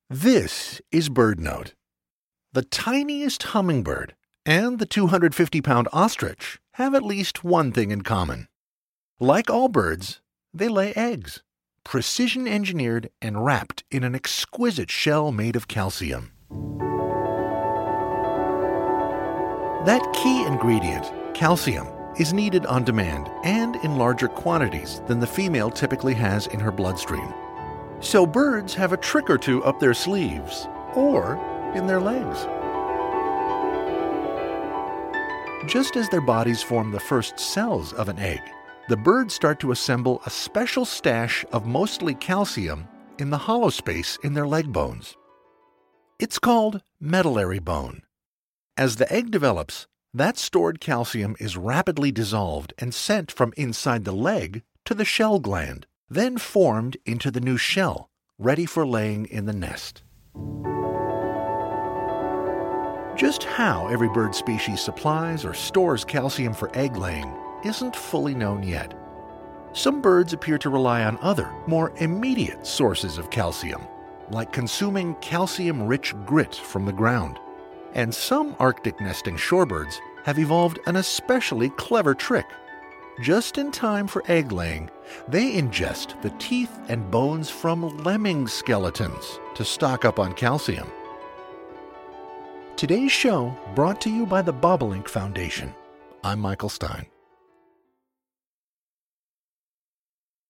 This is BirdNote. The tiniest hummingbird and the 250-pound ostrich have at least one thing in common. Like all birds, they lay eggs, precision-engineered and wrapped in an exquisite shell made of calcium. That key ingredient, calcium, is needed on demand and in larger quantities than the female typically has in her bloodstream. So birds have a trick or two up their sleeves, or in their legs. Just as their bodies form the first cells of an egg, the birds start to assemble a special stash of mostly calcium in the hollow space in their leg bones. It's called medullary bone. As the egg develops, that stored calcium is rapidly dissolved and sent from inside the leg to the shell gland, then formed into the new shell, ready for laying in the nest. Just how every bird species supplies or stores calcium for egg laying isn't fully known yet. Some birds appear to rely on other, more immediate sources of calcium, like consuming calcium-rich grit from the ground. And some Arctic nesting shorebirds have evolved an especially clever trick. Just in time for egg laying, they ingest the teeth and bones from lemming skeletons to stock up on calcium. Today's show brought to you by the Bobolink Foundation. I'm Michael Stein.